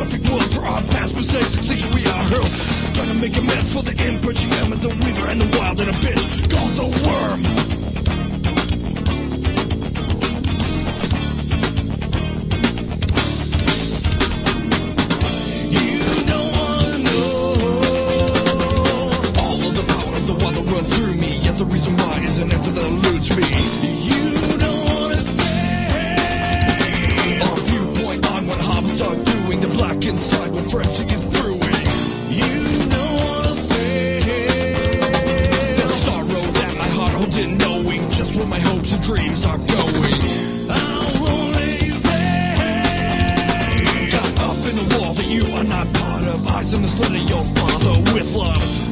perfect world for our past mistakes. Extinction we are hurled, trying to make amends for the input. She am as the weaver and the wild and a bitch called the worm. Through me, yet the reason why is an answer that eludes me. You don't wanna say our viewpoint on what hobbits are doing. The black inside when frenzy is brewing. You don't wanna face the sorrow that my heart holds in, knowing just where my hopes and dreams are going. How lonely they got up in a wall that you are not part of. Eyes in the slit of your father with love.